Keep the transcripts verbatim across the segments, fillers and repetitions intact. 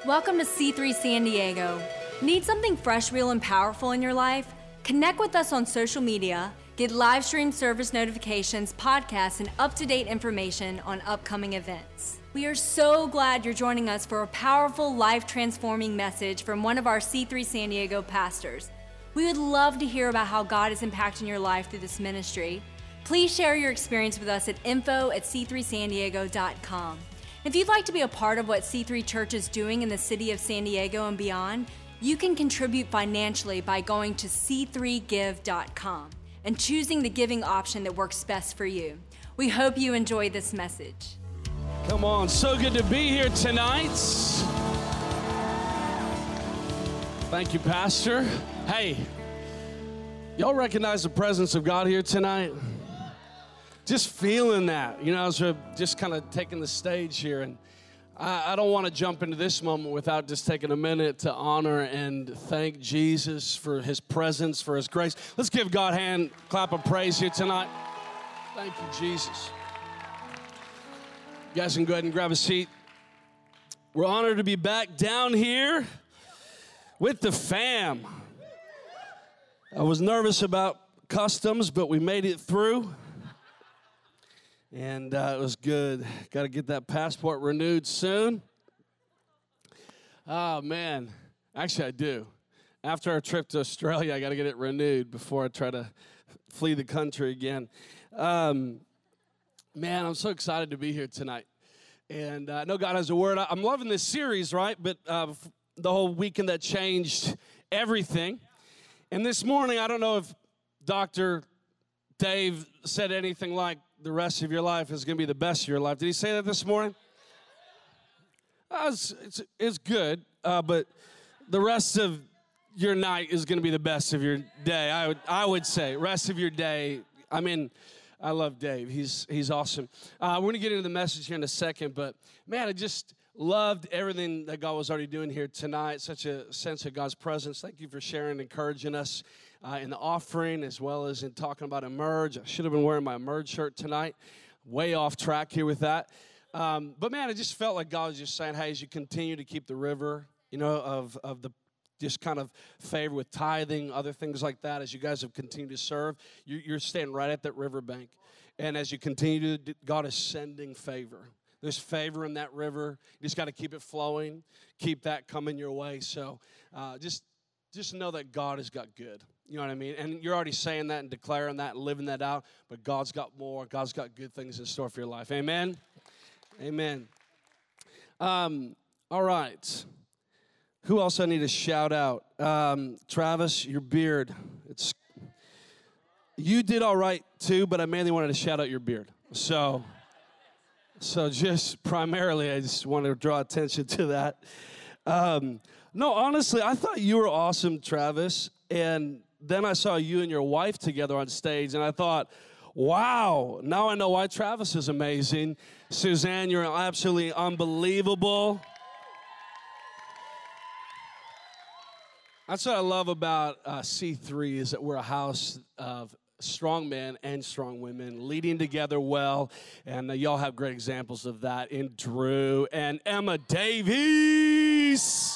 Welcome to C three San Diego. Need something fresh, real, and powerful in your life? Connect with us on social media, get live stream service notifications, podcasts, and up-to-date information on upcoming events. We are so glad you're joining us for a powerful, life-transforming message from one of our C three San Diego pastors. We would love to hear about how God is impacting your life through this ministry. Please share your experience with us at info at c three san diego dot com. If you'd like to be a part of what C three Church is doing in the city of San Diego and beyond, you can contribute financially by going to c three give dot com and choosing the giving option that works best for you. We hope you enjoy this message. Come on, so good to be here tonight. Thank you, Pastor. Hey, y'all recognize the presence of God here tonight? Just feeling that, you know, as we're just kind of taking the stage here. And I, I don't want to jump into this moment without just taking a minute to honor and thank Jesus for his presence, for his grace. Let's give God a hand clap of praise here tonight. Thank you, Jesus. You guys can go ahead and grab a seat. We're honored to be back down here with the fam. I was nervous about customs, but we made it through. And uh, it was good. Got to get that passport renewed soon. Oh, man. Actually, I do. After our trip to Australia, I got to get it renewed before I try to flee the country again. Um, man, I'm so excited to be here tonight. And uh, I know God has a word. I'm loving this series, right? But uh, the whole weekend that changed everything. And this morning, I don't know if Doctor Dave said anything like, the rest of your life is going to be the best of your life. Did he say that this morning? Uh, it's, it's, it's good, uh, but the rest of your night is going to be the best of your day. I would, I would say, rest of your day. I mean, I love Dave. He's, he's awesome. Uh, we're going to get into the message here in a second, but man, I just loved everything that God was already doing here tonight. Such a sense of God's presence. Thank you for sharing, encouraging us uh, in the offering as well as in talking about Emerge. I should have been wearing my Emerge shirt tonight. Way off track here with that. Um, but man, I just felt like God was just saying, hey, as you continue to keep the river, you know, of, of the just kind of favor with tithing, other things like that, as you guys have continued to serve, you're, you're staying right at that riverbank. And as you continue to, God is sending favor. There's favor in that river. You just got to keep it flowing, keep that coming your way. So uh, just, just know that God has got good. You know what I mean? And you're already saying that and declaring that and living that out, but God's got more. God's got good things in store for your life. Amen? Amen. Um, all right. Who else I need to shout out? Um, Travis, your beard. It's you did all right too, but I mainly wanted to shout out your beard. So, so just primarily, I just wanted to draw attention to that. Um, no, honestly, I thought you were awesome, Travis. And then I saw you and your wife together on stage, and I thought, wow, now I know why Travis is amazing. Suzanne, you're absolutely unbelievable. That's what I love about uh, C three is that we're a house of strong men and strong women leading together well, and uh, y'all have great examples of that in Drew and Emma Davies.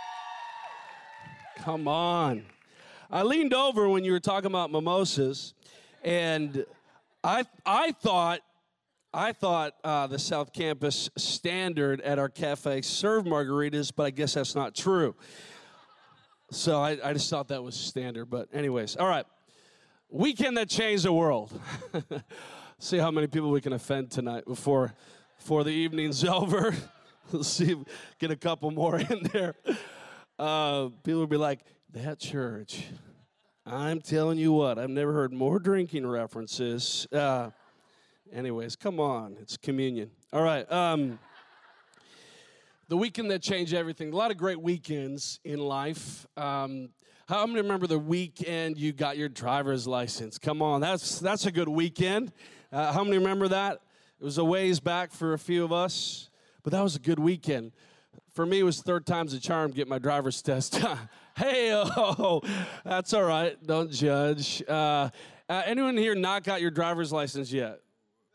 Come on. I leaned over when you were talking about mimosas, and I I thought I thought uh, the South Campus standard at our cafe served margaritas, but I guess that's not true. So I, I just thought that was standard. But anyways, all right. Weekend that changed the world. See how many people we can offend tonight before, before the evening's over. We'll see, get a couple more in there. Uh, people will be like, that church. I'm telling you what, I've never heard more drinking references. Uh, anyways, come on. It's communion. All right. Um, the weekend that changed everything. A lot of great weekends in life. Um, how many remember the weekend you got your driver's license? Come on, that's that's a good weekend. Uh, how many remember that? It was a ways back for a few of us, but that was a good weekend. For me, it was third time's a charm to get my driver's test. Hey, oh, that's all right. Don't judge. Uh, uh, anyone here not got your driver's license yet?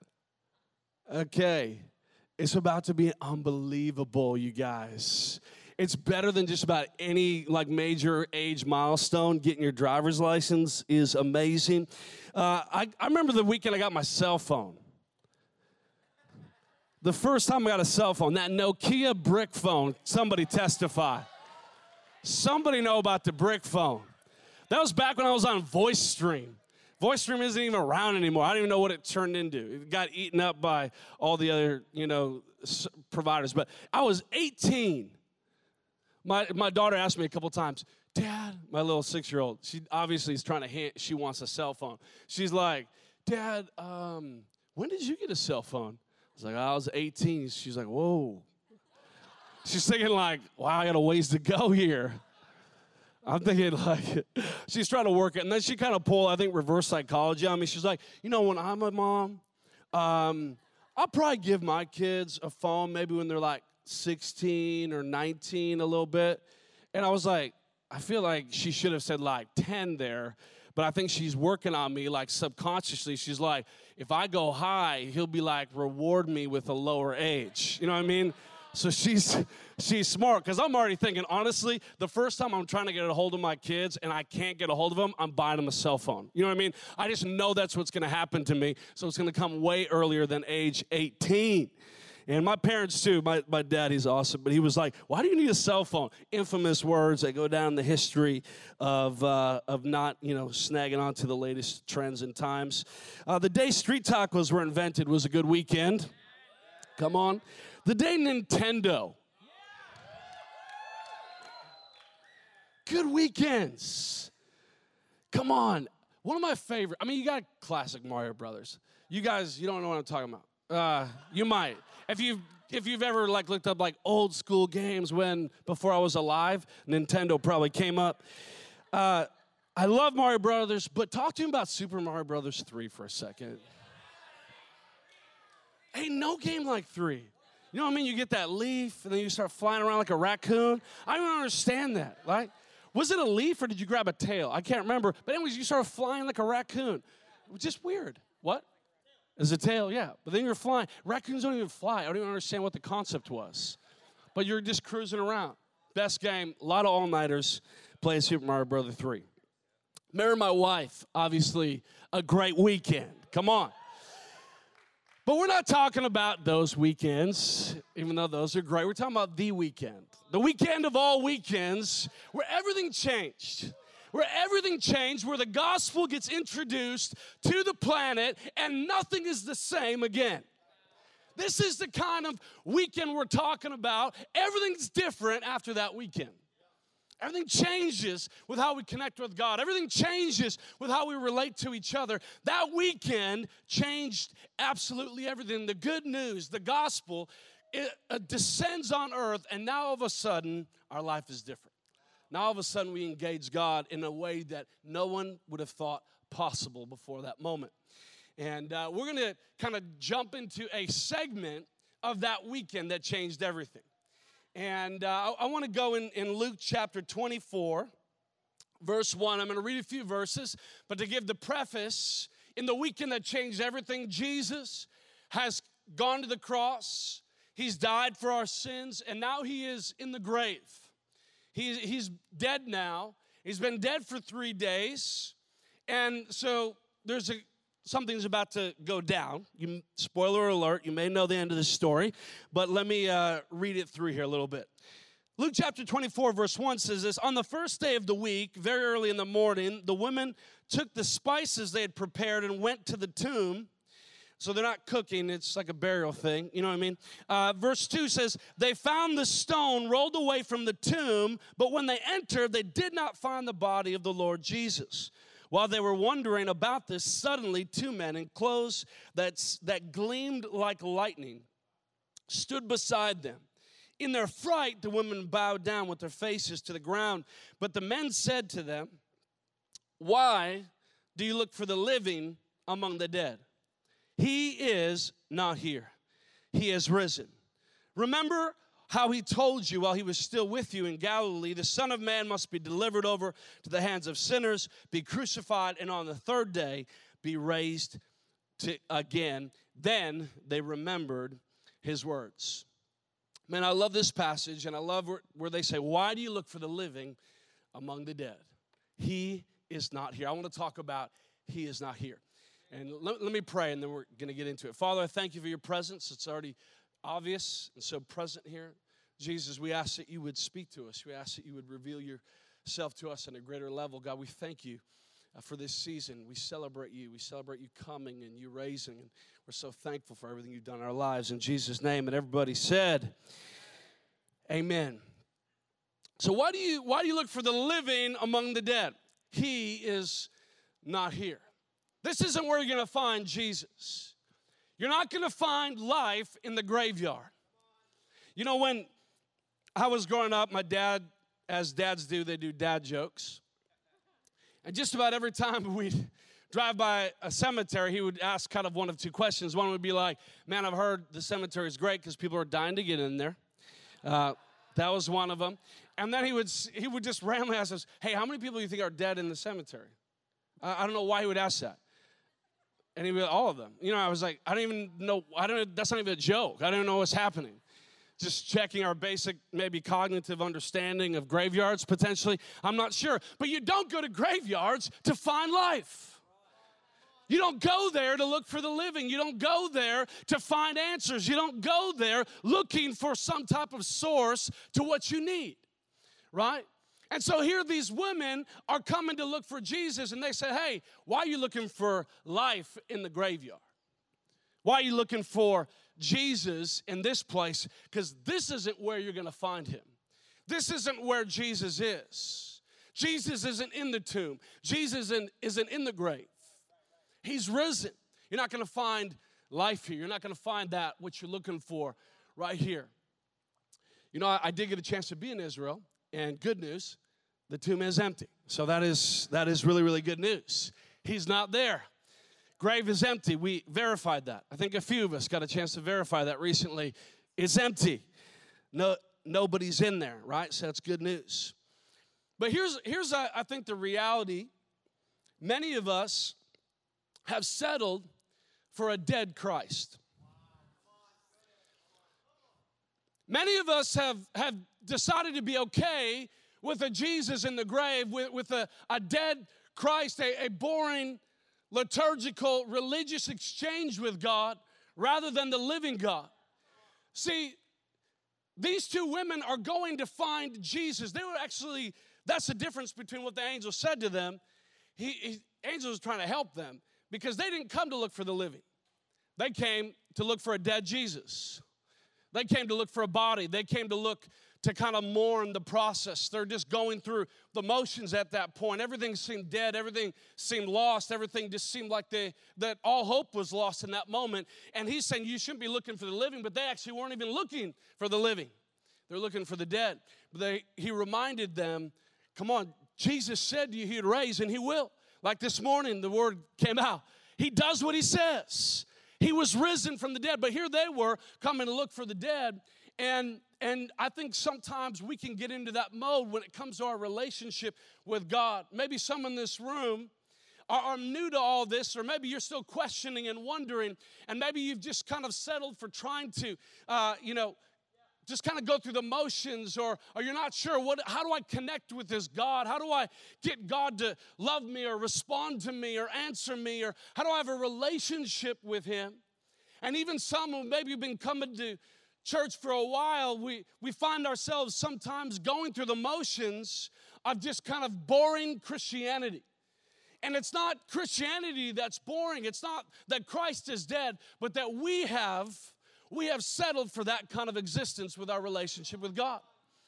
Okay. It's about to be unbelievable, you guys. It's better than just about any like major age milestone. Getting your driver's license is amazing. Uh, I, I remember the weekend I got my cell phone. The first time I got a cell phone, that Nokia brick phone, somebody testify. Somebody know about the brick phone. That was back when I was on VoiceStream. VoiceStream isn't even around anymore. I don't even know what it turned into. It got eaten up by all the other, you know, providers. But I was eighteen. My my daughter asked me a couple times, Dad, my little six-year-old, she obviously is trying to hand, she wants a cell phone. She's like, Dad, um, when did you get a cell phone? I was like, I was eighteen. She's like, whoa. She's thinking like, wow, I got a ways to go here. I'm thinking like, she's trying to work it. And then she kind of pulled, I think, reverse psychology on me. She's like, you know, when I'm a mom, um, I'll probably give my kids a phone maybe when they're like sixteen or nineteen a little bit. And I was like, I feel like she should have said like ten there. But I think she's working on me like subconsciously. She's like, if I go high, he'll be like, reward me with a lower age. You know what I mean? So she's she's smart, because I'm already thinking, honestly, the first time I'm trying to get a hold of my kids and I can't get a hold of them, I'm buying them a cell phone. You know what I mean? I just know that's what's going to happen to me, so it's going to come way earlier than age eighteen. And my parents, too, my, my dad, he's awesome, but he was like, why do you need a cell phone? Infamous words that go down the history of uh, of not, you know, snagging onto the latest trends and times. Uh, the day street tacos were invented was a good weekend. Come on. The day Nintendo. Good weekends. Come on. One of my favorite, I mean, you got classic Mario Brothers. You guys, you don't know what I'm talking about. Uh, you might. If you've, if you've ever like looked up like old school games when, before I was alive, Nintendo probably came up. Uh, I love Mario Brothers, but talk to me about Super Mario Brothers three for a second. Ain't no game like three. You know what I mean? You get that leaf, and then you start flying around like a raccoon. I don't understand that. Like, was it a leaf, or did you grab a tail? I can't remember. But anyways, you start flying like a raccoon. It was just weird. What? Is a tail, yeah. But then you're flying. Raccoons don't even fly. I don't even understand what the concept was. But you're just cruising around. Best game. A lot of all-nighters playing Super Mario Brothers three. Marry my wife. Obviously, a great weekend. Come on. But we're not talking about those weekends, even though those are great. We're talking about the weekend. The weekend of all weekends, where everything changed. Where everything changed, where the gospel gets introduced to the planet, and nothing is the same again. This is the kind of weekend we're talking about. Everything's different after that weekend. Everything changes with how we connect with God. Everything changes with how we relate to each other. That weekend changed absolutely everything. The good news, the gospel, it uh, descends on earth, and now all of a sudden, our life is different. Now all of a sudden, we engage God in a way that no one would have thought possible before that moment. And uh, we're going to kind of jump into a segment of that weekend that changed everything. And uh, I, I want to go in, in Luke chapter twenty-four, verse one. I'm going to read a few verses, but to give the preface, in the weekend that changed everything, Jesus has gone to the cross. He's died for our sins, and now he is in the grave. He, he's dead now. He's been dead for three days. And so there's a something's about to go down. You, spoiler alert, you may know the end of the story, but let me uh, read it through here a little bit. Luke chapter twenty-four, verse one says this, on the first day of the week, very early in the morning, the women took the spices they had prepared and went to the tomb. So they're not cooking, it's like a burial thing, you know what I mean? Uh, verse two says, they found the stone rolled away from the tomb, but when they entered, they did not find the body of the Lord Jesus. While they were wondering about this, suddenly two men in clothes that's, that gleamed like lightning stood beside them. In their fright, the women bowed down with their faces to the ground. But the men said to them, why do you look for the living among the dead? He is not here. He has risen. Remember how he told you while he was still with you in Galilee, the Son of Man must be delivered over to the hands of sinners, be crucified, and on the third day be raised to again. Then they remembered his words. Man, I love this passage, and I love where, where they say, why do you look for the living among the dead? He is not here. I want to talk about he is not here. And let, let me pray, and then we're going to get into it. Father, I thank you for your presence. It's already obvious and so present here. Jesus, we ask that you would speak to us. We ask that you would reveal yourself to us on a greater level. God, we thank you uh, for this season. We celebrate you. We celebrate you coming and you raising. And we're so thankful for everything you've done in our lives. In Jesus' name, and everybody said, amen. So why do you, why do you look for the living among the dead? He is not here. This isn't where you're going to find Jesus. You're not going to find life in the graveyard. You know, when I was growing up, my dad, as dads do, they do dad jokes. And just about every time we'd drive by a cemetery, he would ask kind of one of two questions. One would be like, man, I've heard the cemetery is great because people are dying to get in there. Uh, that was one of them. And then he would he would just randomly ask us, hey, how many people do you think are dead in the cemetery? Uh, I don't know why he would ask that. And he'd be like, all of them. You know, I was like, I don't even know, I don't. That's not even a joke. I don't know what's happening. Just checking our basic, maybe cognitive understanding of graveyards, potentially. I'm not sure. But you don't go to graveyards to find life. You don't go there to look for the living. You don't go there to find answers. You don't go there looking for some type of source to what you need, right? And so here these women are coming to look for Jesus, and they say, hey, why are you looking for life in the graveyard? Why are you looking for Jesus in this place? Because this isn't where you're going to find him. This isn't where Jesus is. Jesus isn't in the tomb. Jesus isn't, isn't in the grave. He's risen. You're not going to find life here. You're not going to find that, what you're looking for right here. You know, I, I did get a chance to be in Israel. And good news, the tomb is empty. So that is that is really, really good news. He's not there. Grave is empty. We verified that. I think a few of us got a chance to verify that recently. It's empty. No, nobody's in there, right? So that's good news. But here's, here's I, I think, the reality. Many of us have settled for a dead Christ. Many of us have, have decided to be okay with a Jesus in the grave, with, with a, a dead Christ, a, a boring, liturgical, religious exchange with God, rather than the living God. See, these two women are going to find Jesus. They were actually, that's the difference between what the angel said to them. He, he angel was trying to help them because they didn't come to look for the living. They came to look for a dead Jesus. They came to look for a body. They came to look to kind of mourn the process. They're just going through the motions at that point. Everything seemed dead. Everything seemed lost. Everything just seemed like they, that all hope was lost in that moment. And he's saying you shouldn't be looking for the living, but they actually weren't even looking for the living. They're looking for the dead. But they, he reminded them, come on, Jesus said to you he'd raise, and he will. Like this morning, the word came out. He does what he says. He was risen from the dead, but here they were coming to look for the dead. And, and I think sometimes we can get into that mode when it comes to our relationship with God. Maybe some in this room are, are new to all this, or maybe you're still questioning and wondering, and maybe you've just kind of settled for trying to, uh, you know, just kind of go through the motions, or, or you're not sure, what, how do I connect with this God? How do I get God to love me or respond to me or answer me? Or how do I have a relationship with him? And even some who maybe have been coming to church for a while, we, we find ourselves sometimes going through the motions of just kind of boring Christianity. And it's not Christianity that's boring. It's not that Christ is dead, but that we have We have settled for that kind of existence with our relationship with God.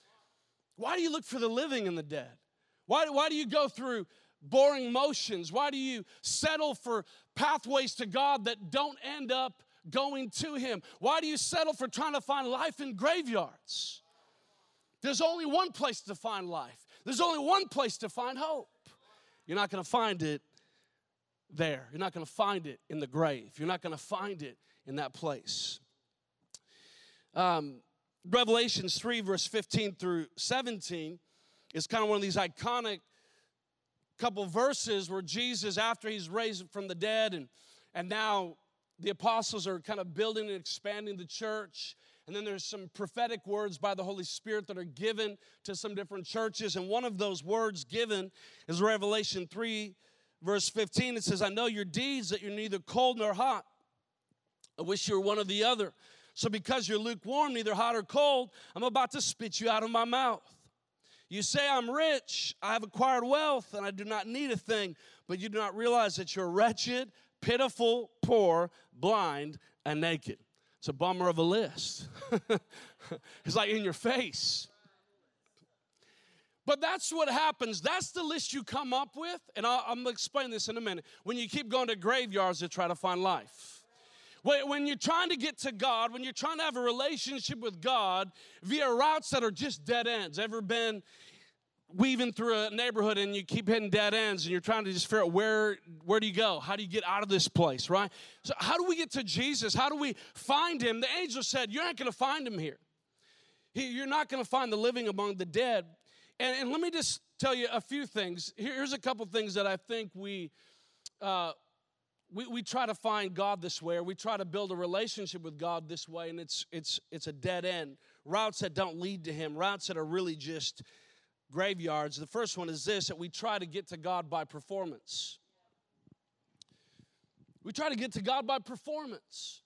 Why do you look for the living and the dead? Why, why do you go through boring motions? Why do you settle for pathways to God that don't end up going to him? Why do you settle for trying to find life in graveyards? There's only one place to find life. There's only one place to find hope. You're not going to find it there. You're not going to find it in the grave. You're not going to find it in that place. Um, Revelations three, verse fifteen through seventeen is kind of one of these iconic couple verses where Jesus, after he's raised from the dead, and, and now the apostles are kind of building and expanding the church, And then there's some prophetic words by the Holy Spirit that are given to some different churches. And one of those words given is Revelation three, verse fifteen. It says, I know your deeds, that you're neither cold nor hot. I wish you were one or the other. So because you're lukewarm, neither hot or cold, I'm about to spit you out of my mouth. You say, I'm rich, I have acquired wealth, and I do not need a thing. But you do not realize that you're wretched, pitiful, poor, blind, and naked. It's a bummer of a list. It's like in your face. But that's what happens. That's the list you come up with. And I'll, I'm going to explain this in a minute. When you keep going to graveyards to try to find life. When you're trying to get to God, when you're trying to have a relationship with God via routes that are just dead ends. Ever been weaving through a neighborhood and you keep hitting dead ends and you're trying to just figure out where, where do you go? How do you get out of this place, right? So how do we get to Jesus? How do we find him? The angel said, you're not going to find him here. He, you're not going to find the living among the dead. And, and let me just tell you a few things. Here, here's a couple things that I think we... Uh, We, we try to find God this way, or we try to build a relationship with God this way, and it's it's it's a dead end. Routes that don't lead to him, routes that are really just graveyards. The first one is this, that we try to get to God by performance. We try to get to God by performance.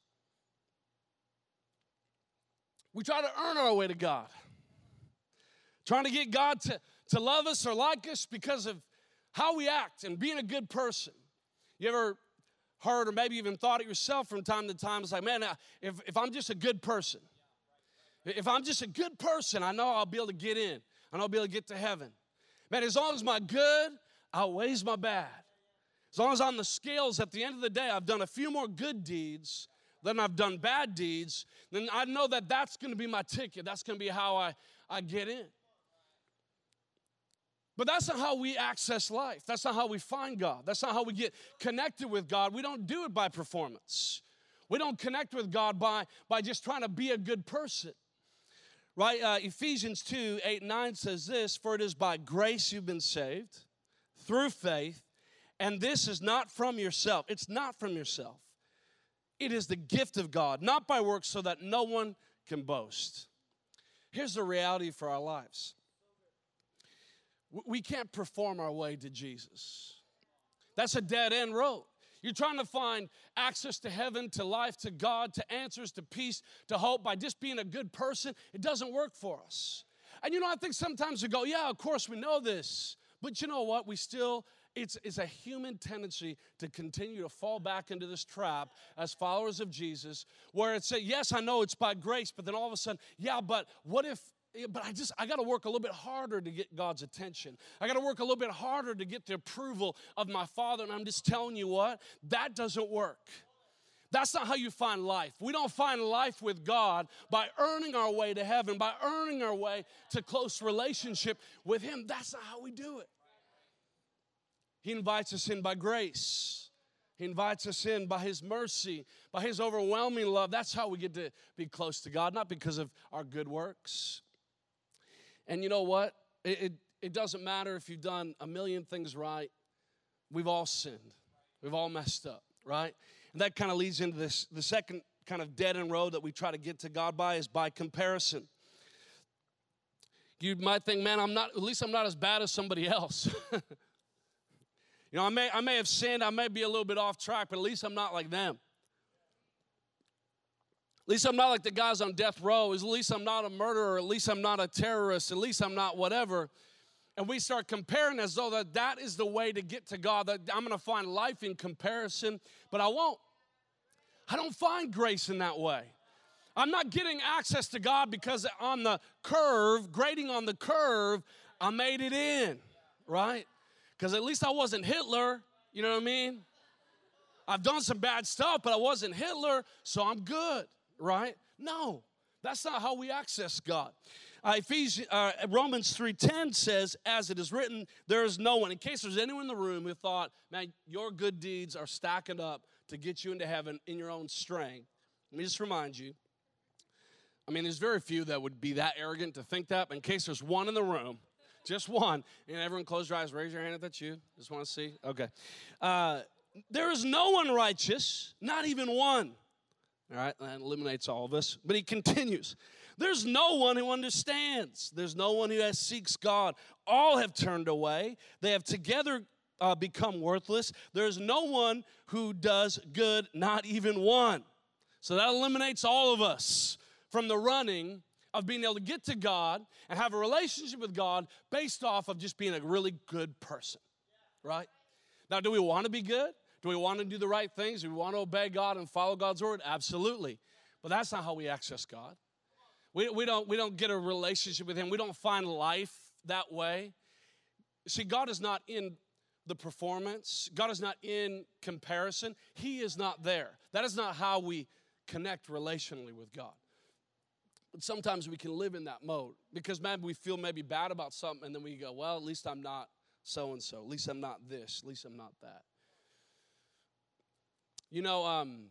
We try to earn our way to God. Trying to get God to, to love us or like us because of how we act and being a good person. You ever heard or maybe even thought it yourself from time to time? It's like, man, if, if I'm just a good person, if I'm just a good person, I know I'll be able to get in. I know I'll be able to get to heaven. Man, as long as my good outweighs my bad, as long as on the scales at the end of the day I've done a few more good deeds than I've done bad deeds, then I know that that's going to be my ticket. That's going to be how I, I get in. But that's not how we access life. That's not how we find God. That's not how we get connected with God. We don't do it by performance. We don't connect with God by, by just trying to be a good person. Right? Uh, Ephesians two, eight and nine says this, for it is by grace you've been saved, through faith, and this is not from yourself. It's not from yourself. It is the gift of God, not by works, so that no one can boast. Here's the reality for our lives. We can't perform our way to Jesus. That's a dead-end road. You're trying to find access to heaven, to life, to God, to answers, to peace, to hope by just being a good person. It doesn't work for us. And you know, I think sometimes we go, yeah, of course we know this. But you know what? We still, it's, it's a human tendency to continue to fall back into this trap as followers of Jesus, where it's a, yes, I know it's by grace, but then all of a sudden, yeah, but what if, But I just, I got to work a little bit harder to get God's attention. I got to work a little bit harder to get the approval of my Father. And I'm just telling you what, that doesn't work. That's not how you find life. We don't find life with God by earning our way to heaven, by earning our way to close relationship with Him. That's not how we do it. He invites us in by grace. He invites us in by His mercy, by His overwhelming love. That's how we get to be close to God, not because of our good works. And you know what? It, it, it doesn't matter if you've done a million things right. We've all sinned. We've all messed up, right? And that kind of leads into this. The second kind of dead-end road that we try to get to God by is by comparison. You might think, man, I'm not, at least I'm not as bad as somebody else. You know, I may, I may have sinned. I may be a little bit off track, but at least I'm not like them. At least I'm not like the guys on death row. At least I'm not a murderer. At least I'm not a terrorist. At least I'm not whatever. And we start comparing as though that, that is the way to get to God, that I'm going to find life in comparison, but I won't. I don't find grace in that way. I'm not getting access to God because on the curve, grading on the curve, I made it in, right? Because at least I wasn't Hitler, you know what I mean? I've done some bad stuff, but I wasn't Hitler, so I'm good. Right? No, that's not how we access God. Uh, Ephesians, uh, Romans three ten says, as it is written, there is no one. In case there's anyone in the room who thought, man, your good deeds are stacking up to get you into heaven in your own strength. Let me just remind you. I mean, there's very few that would be that arrogant to think that. But in case there's one in the room, just one, and everyone close your eyes, raise your hand if that's you. Just want to see. Okay. Uh, there is no one righteous, not even one. All right, that eliminates all of us. But he continues, there's no one who understands. There's no one who has seeks God. All have turned away. They have together uh, become worthless. There's no one who does good, not even one. So that eliminates all of us from the running of being able to get to God and have a relationship with God based off of just being a really good person, right? Now, do we want to be good? Do we want to do the right things? Do we want to obey God and follow God's word? Absolutely. But that's not how we access God. We, we, don't, we don't get a relationship with him. We don't find life that way. See, God is not in the performance. God is not in comparison. He is not there. That is not how we connect relationally with God. But sometimes we can live in that mode because maybe we feel maybe bad about something and then we go, well, at least I'm not so-and-so. At least I'm not this. At least I'm not that. You know, um,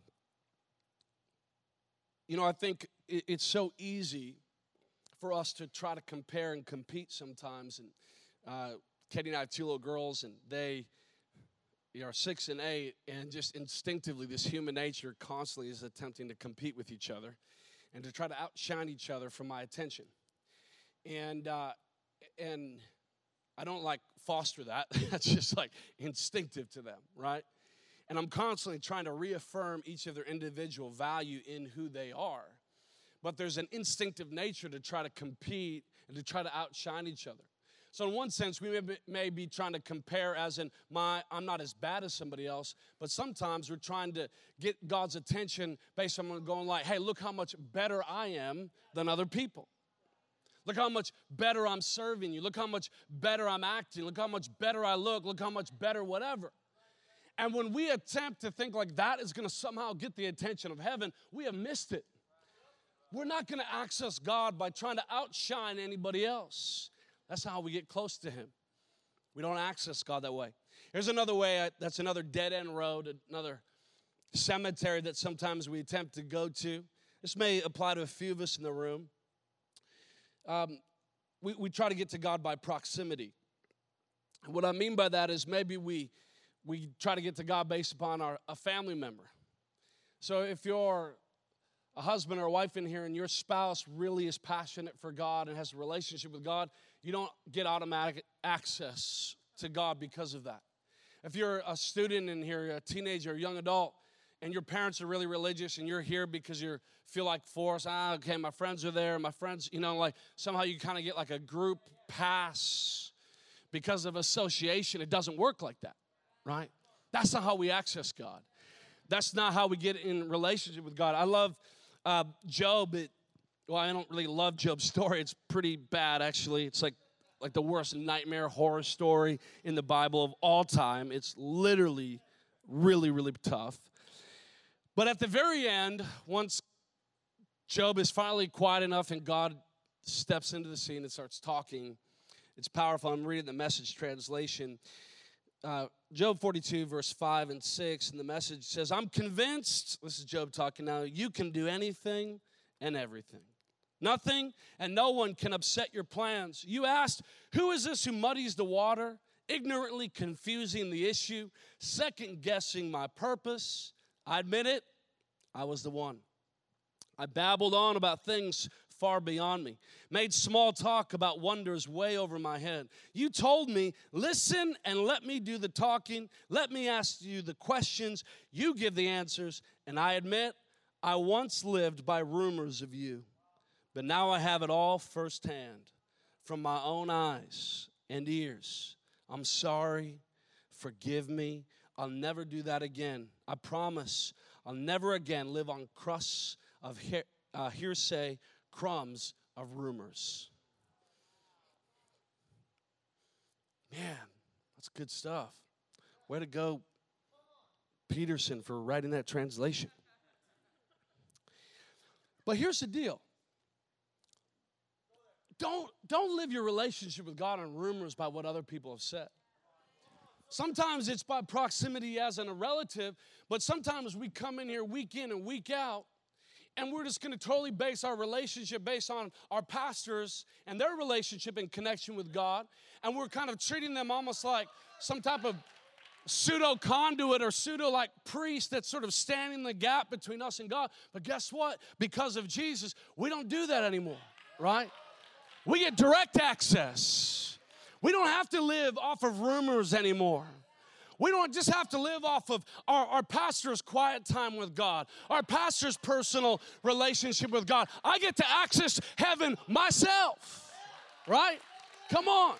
you know, I think it, it's so easy for us to try to compare and compete sometimes. And uh, Katie and I have two little girls, and they are six and eight, and just instinctively, this human nature constantly is attempting to compete with each other and to try to outshine each other for my attention. And uh, and I don't like foster that. That's just like instinctive to them, right? And I'm constantly trying to reaffirm each of their individual value in who they are. But there's an instinctive nature to try to compete and to try to outshine each other. So in one sense, we may be, may be trying to compare as in, my, I'm not as bad as somebody else, but sometimes we're trying to get God's attention based on going like, hey, look how much better I am than other people. Look how much better I'm serving you. Look how much better I'm acting. Look how much better I look. Look how much better whatever. And when we attempt to think like that is going to somehow get the attention of heaven, we have missed it. We're not going to access God by trying to outshine anybody else. That's how we get close to him. We don't access God that way. Here's another way, that's another dead-end road, another cemetery that sometimes we attempt to go to. This may apply to a few of us in the room. Um, we, we try to get to God by proximity. And what I mean by that is maybe we we try to get to God based upon our, a family member. So if you're a husband or a wife in here and your spouse really is passionate for God and has a relationship with God, you don't get automatic access to God because of that. If you're a student in here, a teenager, a young adult, and your parents are really religious and you're here because you feel like forced, ah, okay, my friends are there, my friends, you know, like somehow you kind of get like a group pass because of association. It doesn't work like that, right? That's not how we access God. That's not how we get in relationship with God. I love uh, Job. It, well, I don't really love Job's story. It's pretty bad, actually. It's like, like the worst nightmare horror story in the Bible of all time. It's literally really, really tough. But at the very end, once Job is finally quiet enough and God steps into the scene and starts talking, it's powerful. I'm reading the Message translation. Uh, Job forty-two, verse five and six, and the Message says, I'm convinced, this is Job talking now, you can do anything and everything. Nothing and no one can upset your plans. You asked, who is this who muddies the water, ignorantly confusing the issue, second-guessing my purpose? I admit it, I was the one. I babbled on about things far beyond me, made small talk about wonders way over my head. You told me, listen and let me do the talking. Let me ask you the questions. You give the answers. And I admit, I once lived by rumors of you, but now I have it all firsthand from my own eyes and ears. I'm sorry. Forgive me. I'll never do that again. I promise I'll never again live on crusts of he- uh, hearsay, crumbs of rumors. Man, that's good stuff. Way to go, Peterson, for writing that translation. But here's the deal. Don't, don't live your relationship with God on rumors by what other people have said. Sometimes it's by proximity as in a relative, but sometimes we come in here week in and week out, and we're just going to totally base our relationship based on our pastors and their relationship and connection with God, and we're kind of treating them almost like some type of pseudo conduit or pseudo like priest that's sort of standing in the gap between us and God. But guess what? Because of Jesus, we don't do that anymore, right? We get direct access. We don't have to live off of rumors anymore. We don't just have to live off of our, our pastor's quiet time with God, our pastor's personal relationship with God. I get to access heaven myself, right? Come on.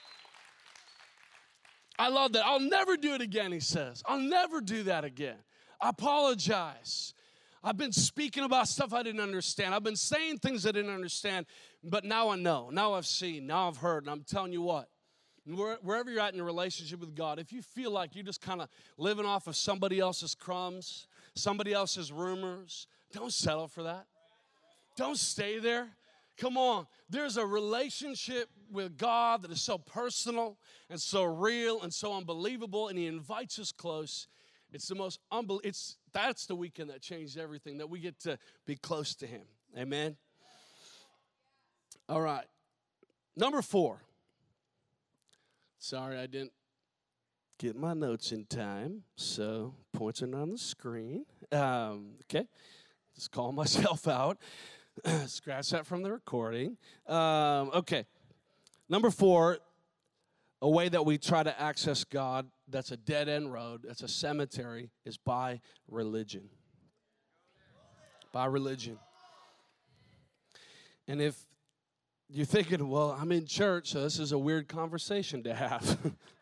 I love that. I'll never do it again, he says. I'll never do that again. I apologize. I've been speaking about stuff I didn't understand. I've been saying things I didn't understand, but now I know. Now I've seen. Now I've heard. And I'm telling you what, wherever you're at in your relationship with God, if you feel like you're just kind of living off of somebody else's crumbs, somebody else's rumors, don't settle for that. Don't stay there. Come on. There's a relationship with God that is so personal and so real and so unbelievable, and he invites us close. It's the most unbelievable. It's that's the weekend that changed everything, that we get to be close to him. Amen. All right. Number four. Sorry, I didn't get my notes in time, so points are on the screen. Um, okay. Just call myself out. Scratch that from the recording. Um, okay. Number four, a way that we try to access God that's a dead-end road, that's a cemetery, is by religion. By religion. And if you're thinking, well, I'm in church, so this is a weird conversation to have.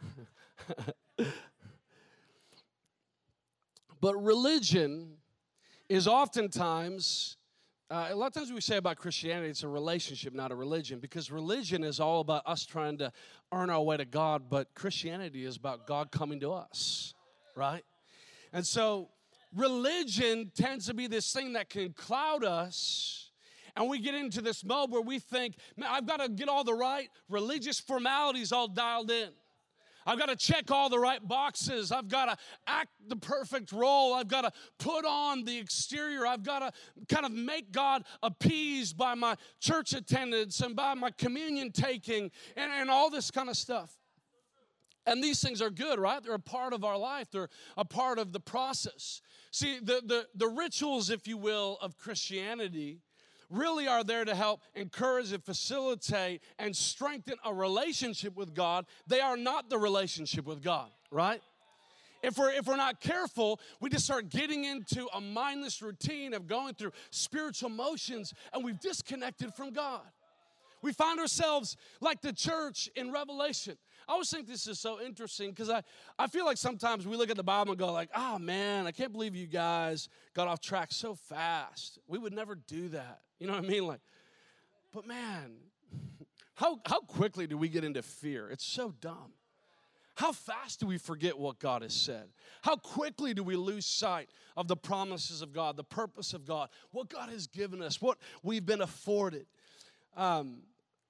But religion is oftentimes, uh, a lot of times we say about Christianity, it's a relationship, not a religion, because religion is all about us trying to earn our way to God, but Christianity is about God coming to us, right? And so religion tends to be this thing that can cloud us, and we get into this mode where we think, man, I've got to get all the right religious formalities all dialed in. I've got to check all the right boxes. I've got to act the perfect role. I've got to put on the exterior. I've got to kind of make God appeased by my church attendance and by my communion taking and, and all this kind of stuff. And these things are good, right? They're a part of our life. They're a part of the process. See, the, the, the rituals, if you will, of Christianity really are there to help encourage and facilitate and strengthen a relationship with God. They are not the relationship with God, right? If we're, if we're not careful, we just start getting into a mindless routine of going through spiritual motions, and we've disconnected from God. We find ourselves like the church in Revelation. I always think this is so interesting because I, I feel like sometimes we look at the Bible and go like, oh man, I can't believe you guys got off track so fast. We would never do that. You know what I mean? Like, but man, how, how quickly do we get into fear? It's so dumb. How fast do we forget what God has said? How quickly do we lose sight of the promises of God, the purpose of God, what God has given us, what we've been afforded? Um,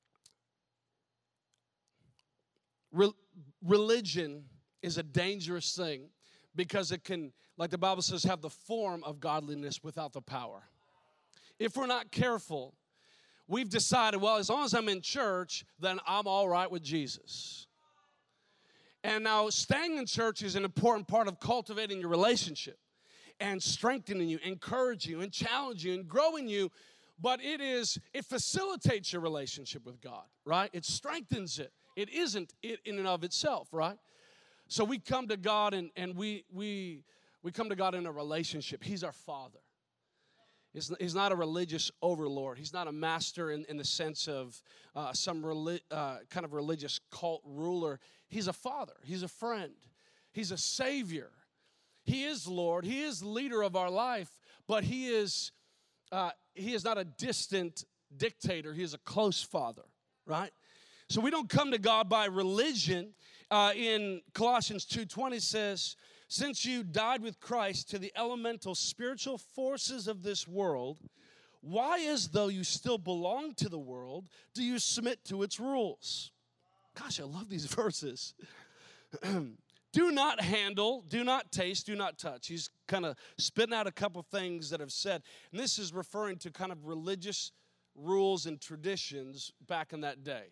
re- religion is a dangerous thing because it can, like the Bible says, have the form of godliness without the power. If we're not careful, we've decided, well, as long as I'm in church, then I'm all right with Jesus. And now staying in church is an important part of cultivating your relationship and strengthening you, encouraging you, and challenging you, and growing you. But it is, it facilitates your relationship with God, right? It strengthens it. It isn't it in and of itself, right? So we come to God and, and we, we, we come to God in a relationship. He's our Father. He's, he's not a religious overlord. He's not a master in, in the sense of uh, some reli- uh, kind of religious cult ruler. He's a father. He's a friend. He's a savior. He is Lord. He is leader of our life, but he is... Uh, he is not a distant dictator. He is a close father, right? So we don't come to God by religion. Uh, in Colossians two twenty says, since you died with Christ to the elemental spiritual forces of this world, why, as though you still belong to the world, do you submit to its rules? Gosh, I love these verses. Do not handle, do not taste, do not touch. He's kind of spitting out a couple things that have said. And this is referring to kind of religious rules and traditions back in that day.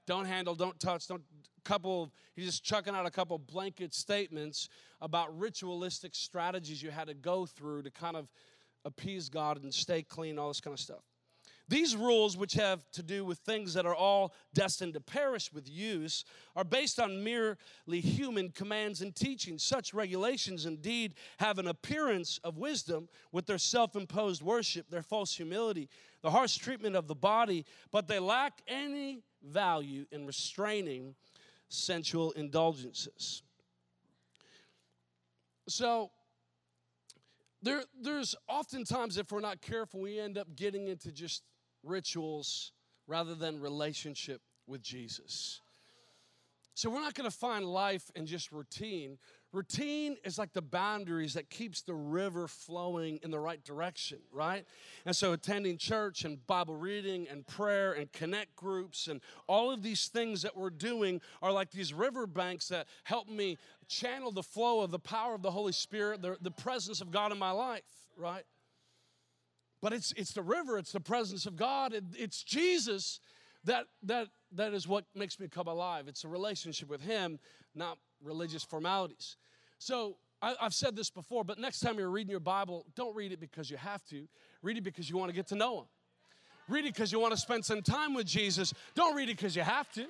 don't handle, don't touch, don't couple, he's just chucking out a couple blanket statements about ritualistic strategies you had to go through to kind of appease God and stay clean, all this kind of stuff. These rules, which have to do with things that are all destined to perish with use, are based on merely human commands and teachings. Such regulations indeed have an appearance of wisdom with their self-imposed worship, their false humility, the harsh treatment of the body, but they lack any value in restraining sensual indulgences. So, there, there's oftentimes, if we're not careful, we end up getting into just rituals rather than relationship with Jesus. So we're not going to find life in just routine. Routine is like the boundaries that keeps the river flowing in the right direction, right? And so attending church and Bible reading and prayer and connect groups and all of these things that we're doing are like these river banks that help me channel the flow of the power of the Holy Spirit, the, the presence of God in my life, right? But it's it's the river, it's the presence of God, it, it's Jesus that that that is what makes me come alive. It's a relationship with Him, not religious formalities. So I, I've said this before, but next time you're reading your Bible, don't read it because you have to. Read it because you want to get to know Him. Read it because you want to spend some time with Jesus. Don't read it because you have to.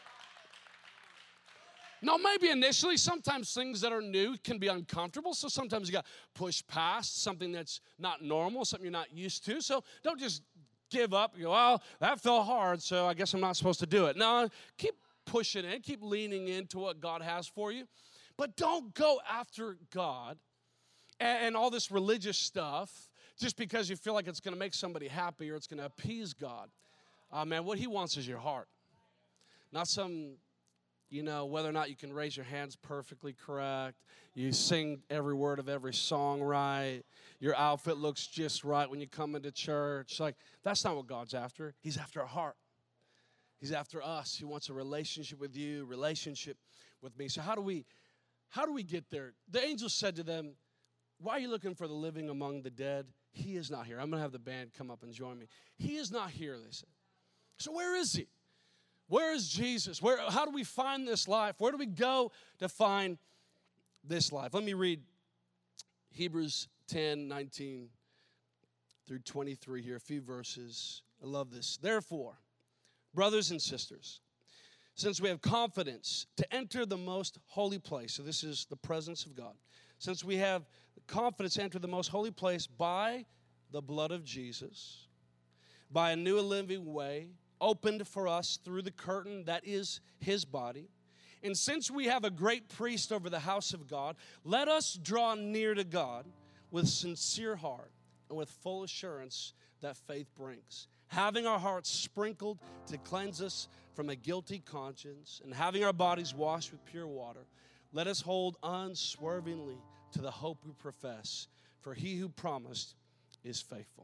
Now, maybe initially, sometimes things that are new can be uncomfortable, so sometimes you got to push past something that's not normal, something you're not used to. So don't just give up. You go, well, that felt hard, so I guess I'm not supposed to do it. No, keep pushing in, keep leaning into what God has for you. But don't go after God and, and all this religious stuff just because you feel like it's going to make somebody happy or it's going to appease God. Uh, man, what He wants is your heart, not some... You know, whether or not you can raise your hands perfectly correct, you sing every word of every song right, your outfit looks just right when you come into church. Like, that's not what God's after. He's after our heart. He's after us. He wants a relationship with you, relationship with me. So how do we, how do we get there? The angel said to them, why are you looking for the living among the dead? He is not here. I'm going to have the band come up and join me. He is not here, they said. So where is He? Where is Jesus? Where? How do we find this life? Where do we go to find this life? Let me read Hebrews ten, nineteen through twenty-three here, a few verses. I love this. Therefore, brothers and sisters, since we have confidence to enter the most holy place, so this is the presence of God, since we have confidence to enter the most holy place by the blood of Jesus, by a new and living way, opened for us through the curtain that is His body. And since we have a great priest over the house of God, let us draw near to God with sincere heart and with full assurance that faith brings, having our hearts sprinkled to cleanse us from a guilty conscience and having our bodies washed with pure water, let us hold unswervingly to the hope we profess, for He who promised is faithful.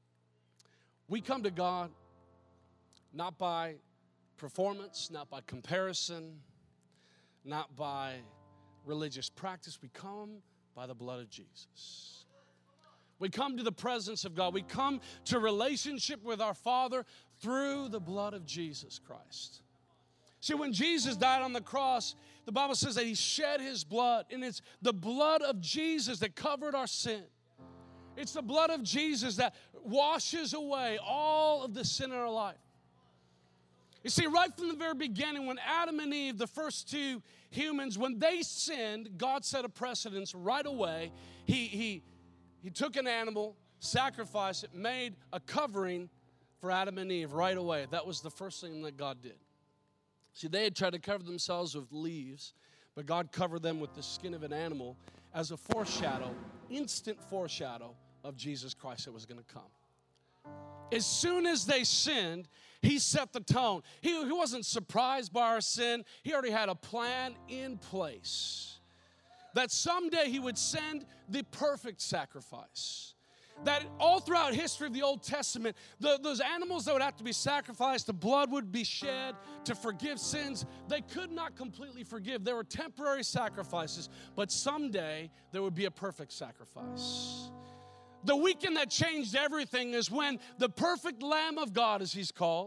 We come to God not by performance, not by comparison, not by religious practice. We come by the blood of Jesus. We come to the presence of God. We come to relationship with our Father through the blood of Jesus Christ. See, when Jesus died on the cross, the Bible says that He shed His blood, and it's the blood of Jesus that covered our sin. It's the blood of Jesus that washes away all of the sin in our life. You see, right from the very beginning, when Adam and Eve, the first two humans, when they sinned, God set a precedence right away. He, he, he took an animal, sacrificed it, made a covering for Adam and Eve right away. That was the first thing that God did. See, they had tried to cover themselves with leaves, but God covered them with the skin of an animal as a foreshadow, instant foreshadow of Jesus Christ that was going to come. As soon as they sinned, He set the tone. He, he wasn't surprised by our sin. He already had a plan in place that someday He would send the perfect sacrifice. That all throughout history of the Old Testament, the, those animals that would have to be sacrificed, the blood would be shed to forgive sins. They could not completely forgive. There were temporary sacrifices, but someday there would be a perfect sacrifice. The weekend that changed everything is when the perfect Lamb of God, as He's called,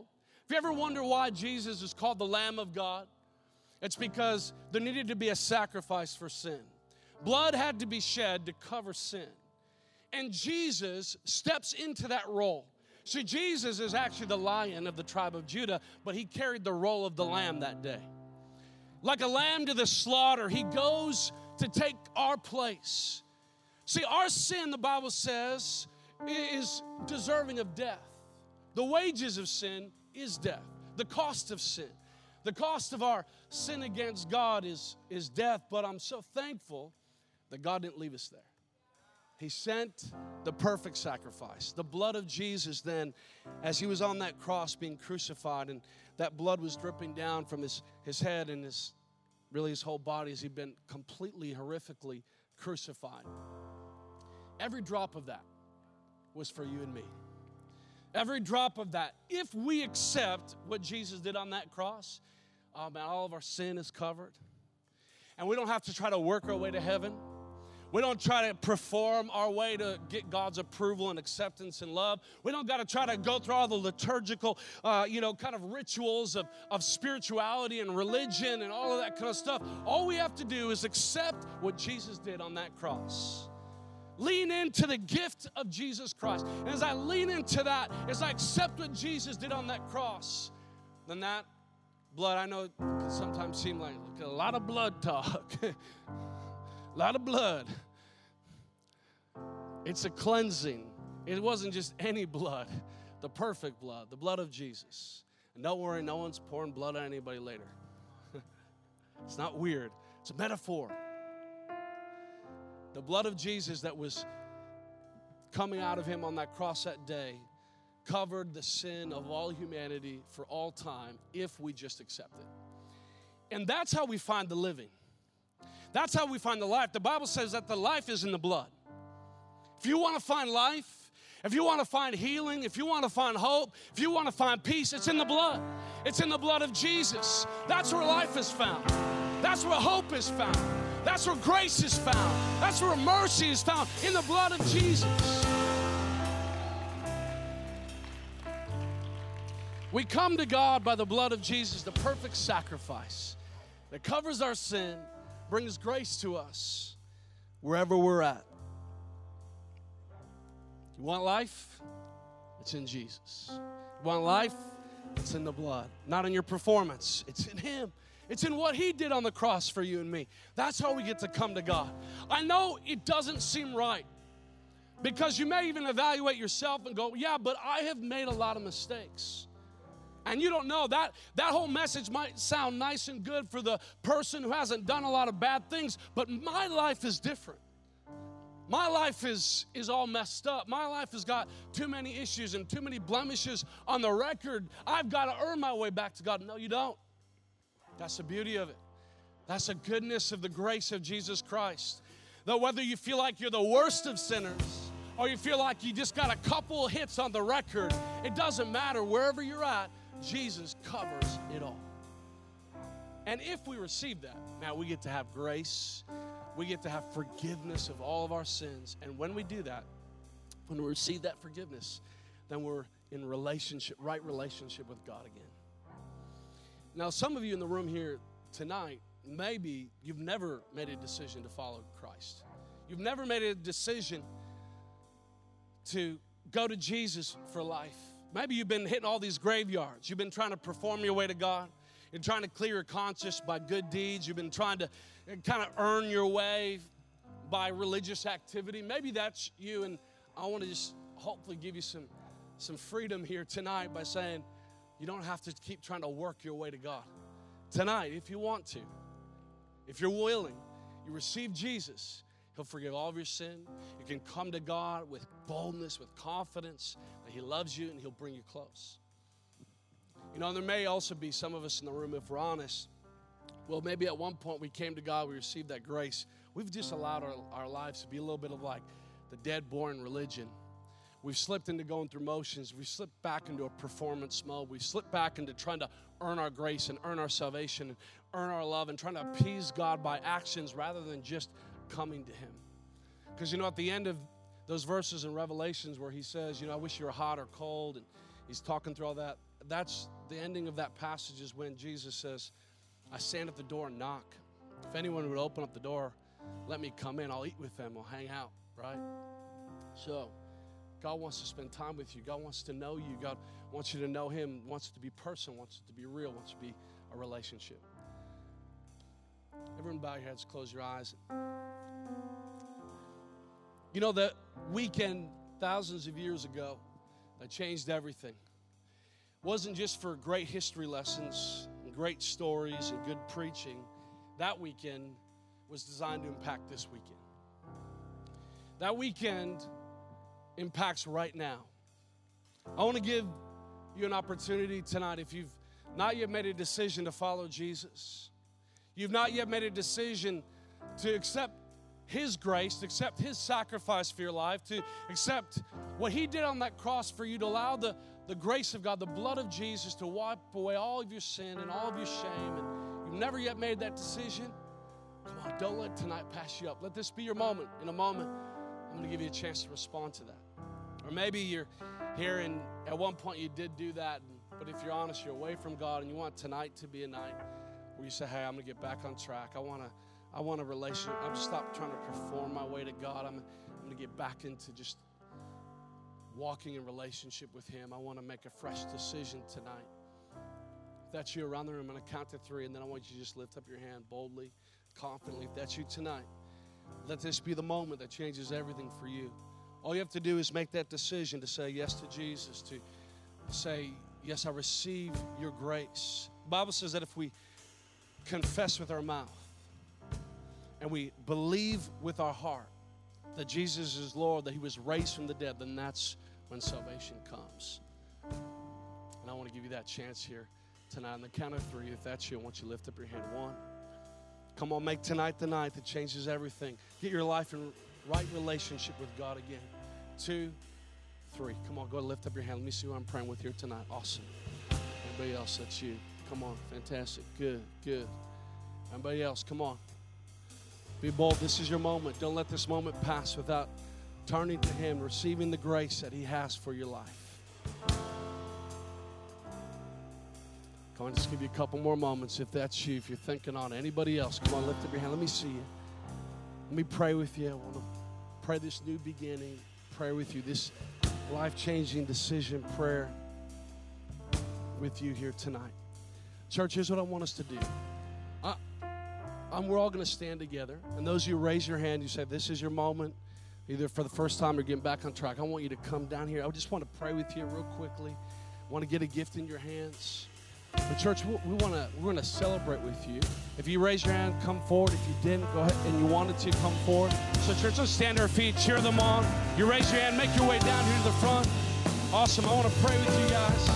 If you ever wonder why Jesus is called the Lamb of God, it's because there needed to be a sacrifice for sin. Blood had to be shed to cover sin. And Jesus steps into that role. See, Jesus is actually the Lion of the tribe of Judah, but he carried the role of the Lamb that day. Like a lamb to the slaughter, he goes to take our place. See, our sin, the Bible says, is deserving of death. The wages of sin is death. The cost of sin. The cost of our sin against God is, is death, but I'm so thankful that God didn't leave us there. He sent the perfect sacrifice. The blood of Jesus then, as he was on that cross being crucified, and that blood was dripping down from his, his head and his, really his whole body as he'd been completely, horrifically crucified. Every drop of that was for you and me. Every drop of that, if we accept what Jesus did on that cross, oh man, all of our sin is covered. And we don't have to try to work our way to heaven. We don't try to perform our way to get God's approval and acceptance and love. We don't got to try to go through all the liturgical, uh, you know, kind of rituals of, of spirituality and religion and all of that kind of stuff. All we have to do is accept what Jesus did on that cross. Lean into the gift of Jesus Christ. And as I lean into that, as I accept what Jesus did on that cross, then that blood, I know it can sometimes seem like a lot of blood talk. A lot of blood. It's a cleansing. It wasn't just any blood, the perfect blood, the blood of Jesus. And don't worry, no one's pouring blood on anybody later. It's not weird. It's a metaphor. The blood of Jesus that was coming out of him on that cross that day covered the sin of all humanity for all time if we just accept it. And that's how we find the living. That's how we find the life. The Bible says that the life is in the blood. If you want to find life, if you want to find healing, if you want to find hope, if you want to find peace, it's in the blood. It's in the blood of Jesus. That's where life is found. That's where hope is found. That's where grace is found. That's where mercy is found, in the blood of Jesus. We come to God by the blood of Jesus, the perfect sacrifice that covers our sin, brings grace to us wherever we're at. You want life? It's in Jesus. You want life? It's in the blood. Not in your performance. It's in him. It's in what he did on the cross for you and me. That's how we get to come to God. I know it doesn't seem right, because you may even evaluate yourself and go, yeah, but I have made a lot of mistakes. And you don't know that that whole message might sound nice and good for the person who hasn't done a lot of bad things, but my life is different. My life is, is all messed up. My life has got too many issues and too many blemishes on the record. I've got to earn my way back to God. No, you don't. That's the beauty of it. That's the goodness of the grace of Jesus Christ. That whether you feel like you're the worst of sinners or you feel like you just got a couple of hits on the record, it doesn't matter. Wherever you're at, Jesus covers it all. And if we receive that, now we get to have grace. We get to have forgiveness of all of our sins. And when we do that, when we receive that forgiveness, then we're in relationship, right relationship with God again. Now, some of you in the room here tonight, maybe you've never made a decision to follow Christ. You've never made a decision to go to Jesus for life. Maybe you've been hitting all these graveyards. You've been trying to perform your way to God. You're trying to clear your conscience by good deeds. You've been trying to kind of earn your way by religious activity. Maybe that's you, and I want to just hopefully give you some, some freedom here tonight by saying you don't have to keep trying to work your way to God. Tonight, if you want to, if you're willing, you receive Jesus. He'll forgive all of your sin. You can come to God with boldness, with confidence that he loves you and he'll bring you close. You know, there may also be some of us in the room, if we're honest, well, maybe at one point we came to God, we received that grace. We've just allowed our, our lives to be a little bit of like the dead, boring religion. We've slipped into going through motions. We've slipped back into a performance mode. We've slipped back into trying to earn our grace and earn our salvation and earn our love and trying to appease God by actions rather than just coming to him. Because, you know, at the end of those verses in Revelations where he says, you know, I wish you were hot or cold, and he's talking through all that, that's the ending of that passage is when Jesus says, I stand at the door and knock. If anyone would open up the door, let me come in. I'll eat with them. I'll hang out, right? So God wants to spend time with you. God wants to know you. God wants you to know him, wants it to be personal, wants it to be real, wants it to be a relationship. Everyone bow your heads, close your eyes. You know, that weekend thousands of years ago that changed everything wasn't just for great history lessons and great stories and good preaching. That weekend was designed to impact this weekend. That weekend impacts right now. I want to give you an opportunity tonight. If you've not yet made a decision to follow Jesus, you've not yet made a decision to accept his grace, to accept his sacrifice for your life, to accept what he did on that cross for you, to allow the, the grace of God, the blood of Jesus to wipe away all of your sin and all of your shame, and you've never yet made that decision, come on, don't let tonight pass you up. Let this be your moment. In a moment, I'm going to give you a chance to respond to that. Or maybe you're here and at one point you did do that, but if you're honest, you're away from God and you want tonight to be a night where you say, hey, I'm going to get back on track. I want to I want a relationship. I'm just stop trying to perform my way to God. I'm, I'm going to get back into just walking in relationship with him. I want to make a fresh decision tonight. If that's you around the room, I'm going to count to three, and then I want you to just lift up your hand boldly, confidently. If that's you tonight, let this be the moment that changes everything for you. All you have to do is make that decision to say yes to Jesus, to say, yes, I receive your grace. The Bible says that if we confess with our mouth and we believe with our heart that Jesus is Lord, that he was raised from the dead, then that's when salvation comes. And I want to give you that chance here tonight. On the count of three, if that's you, I want you to lift up your hand. One. Come on, make tonight the night that changes everything. Get your life in right relationship with God again. Two, three. Come on, go ahead and lift up your hand. Let me see who I'm praying with here tonight. Awesome. Anybody else? That's you. Come on. Fantastic. Good, good. Anybody else? Come on. Be bold. This is your moment. Don't let this moment pass without turning to him, receiving the grace that he has for your life. Come on, just give you a couple more moments if that's you, if you're thinking on it. Anybody else? Come on, lift up your hand. Let me see you. Let me pray with you. I want to pray this new beginning. Pray with you. This life-changing decision prayer with you here tonight. Church, here's what I want us to do. I, I'm, we're all going to stand together. And those of you who raise your hand, you say, this is your moment, either for the first time or getting back on track. I want you to come down here. I just want to pray with you real quickly. I want to get a gift in your hands. But church, we, we want to we're going to celebrate with you. If you raise your hand, come forward. If you didn't, go ahead and you wanted to, come forward. So church, let's stand to our feet, cheer them on. You raise your hand, make your way down here to the front. Awesome. I want to pray with you guys.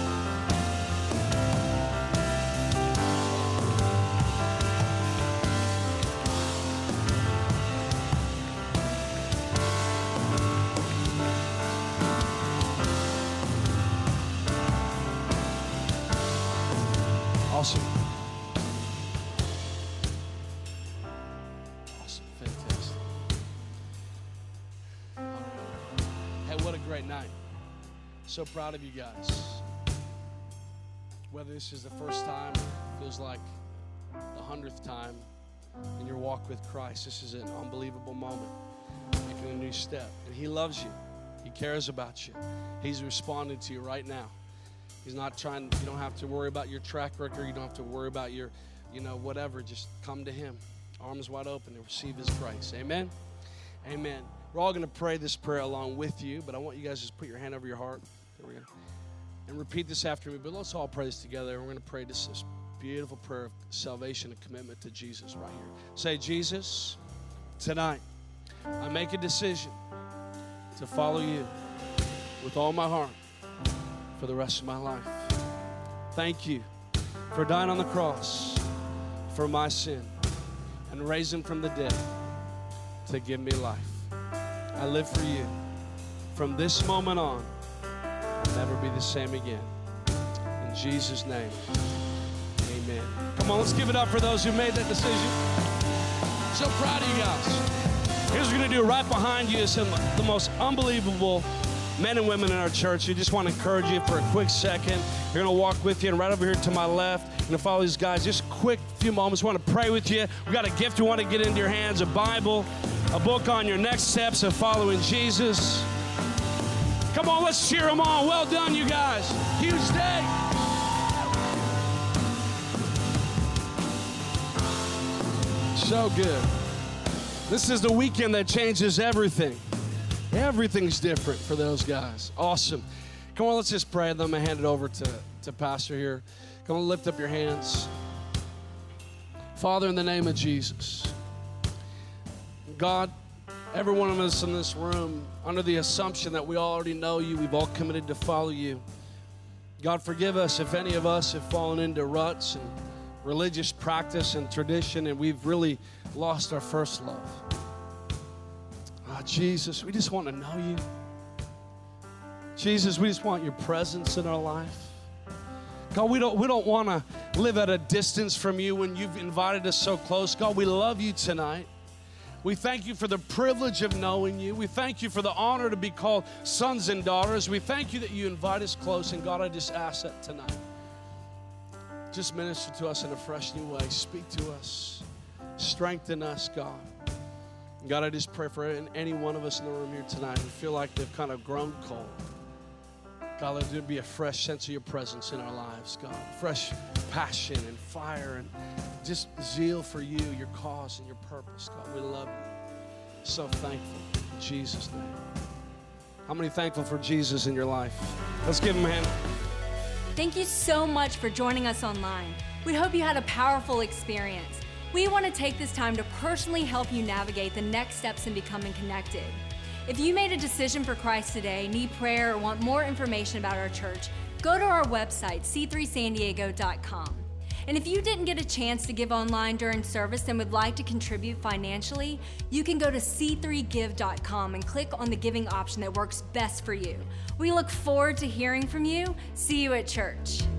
Awesome. Awesome. Fantastic. All right. Hey, what a great night. So proud of you guys. Whether this is the first time, feels like the hundredth time in your walk with Christ, this is an unbelievable moment. Making a new step. And he loves you. He cares about you. He's responding to you right now. He's not trying, you don't have to worry about your track record. You don't have to worry about your, you know, whatever. Just come to him, arms wide open, and receive his grace. Amen? Amen. We're all going to pray this prayer along with you, but I want you guys to just put your hand over your heart. There we go. And repeat this after me, but let's all pray this together. We're going to pray this, this beautiful prayer of salvation and commitment to Jesus right here. Say, Jesus, tonight, I make a decision to follow you with all my heart for the rest of my life. Thank you for dying on the cross for my sin and raising from the dead to give me life. I live for you. From this moment on, I'll never be the same again. In Jesus' name, amen. Come on, let's give it up for those who made that decision. So proud of you guys. Here's what we're going to do right behind you is the most unbelievable men and women in our church. We just want to encourage you for a quick second. We're going to walk with you, and right over here to my left, I'm going to follow these guys. Just a quick few moments. We want to pray with you. We got a gift we want to get into your hands, a Bible, a book on your next steps of following Jesus. Come on, let's cheer them on. Well done, you guys. Huge day. So good. This is the weekend that changes everything. Everything's different for those guys. Awesome. Come on, let's just pray, and then I'm going to hand it over to, to Pastor here. Come on, lift up your hands. Father, in the name of Jesus, God, every one of us in this room, under the assumption that we already know you, we've all committed to follow you. God, forgive us if any of us have fallen into ruts and religious practice and tradition, and we've really lost our first love. Oh, Jesus, we just want to know you. Jesus, we just want your presence in our life. God, we don't, we don't want to live at a distance from you when you've invited us so close. God, we love you tonight. We thank you for the privilege of knowing you. We thank you for the honor to be called sons and daughters. We thank you that you invite us close. And God, I just ask that tonight. Just minister to us in a fresh new way. Speak to us. Strengthen us, God. God, I just pray for any one of us in the room here tonight who feel like they've kind of grown cold. God, let there be a fresh sense of your presence in our lives, God. Fresh passion and fire and just zeal for you, your cause and your purpose, God. We love you. So thankful in Jesus' name. How many thankful for Jesus in your life? Let's give him a hand. Thank you so much for joining us online. We hope you had a powerful experience. We want to take this time to personally help you navigate the next steps in becoming connected. If you made a decision for Christ today, need prayer, or want more information about our church, go to our website, c three san diego dot com. And if you didn't get a chance to give online during service and would like to contribute financially, you can go to c three give dot com and click on the giving option that works best for you. We look forward to hearing from you. See you at church.